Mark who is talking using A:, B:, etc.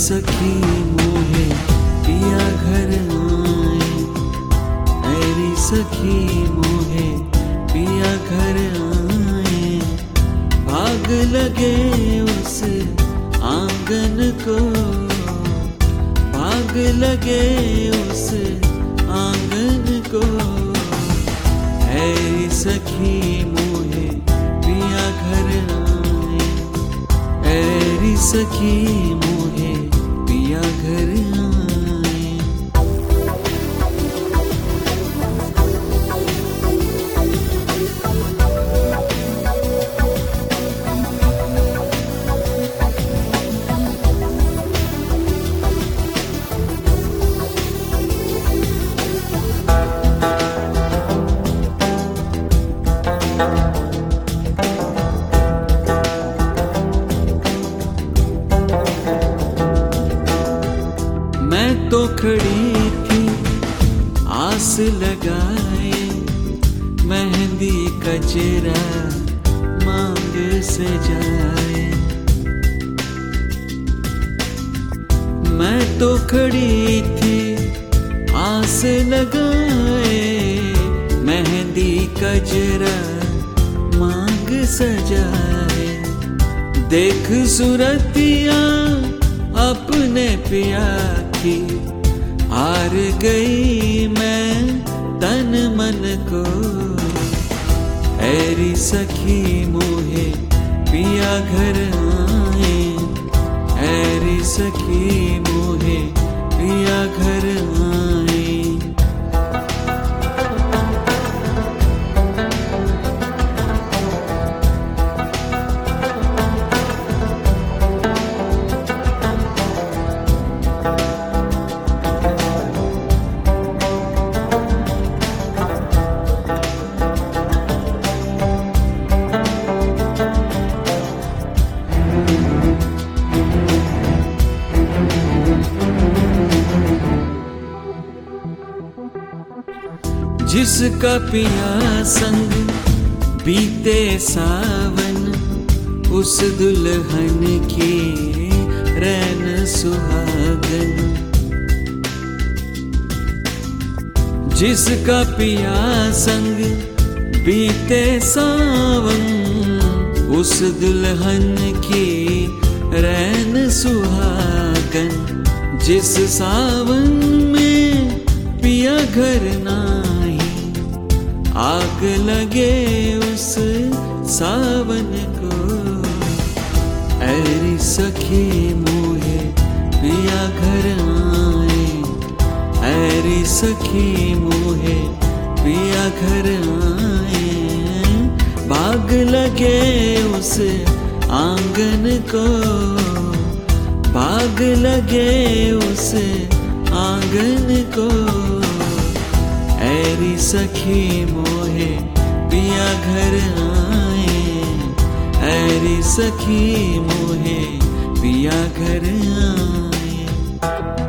A: सखी मोहे पिया घर आए, ऐरी सखी मोहे पिया घर आए। भाग लगे उस आंगन को, भाग लगे उस आंगन को। ऐरी सखी मोहे पिया घर आए, ऐरी सखी मोहे पिया घर आए। मैं तो खड़ी थी आस लगाए, मेहंदी कचरा मांग से जाए। मैं तो खड़ी थी आस लगाए, मेहंदी कचरा मांग सजाए। देख सूरतिया अपने पिया की, हार गई मैं तन मन को। ऐरी सखी मोहे पिया घर आए, ऐरी सखी मोहे पिया घर आए। जिसका पिया संग बीते सावन, उस दुल्हन की रैन सुहागन। जिसका पिया संग बीते सावन, उस दुल्हन की रैन सुहागन। जिस सावन में पिया घर नाही, आग लगे उस सावन को। ऐरी सखी मोहे पिया घर आए, ऐरी सखी मोहे पिया घर आए। भाग लगे उस आंगन को, भाग लगे उस आंगन को। ऐरी सखी मोहे पिया घर आए, ऐरी सखी मोहे पिया घर आए।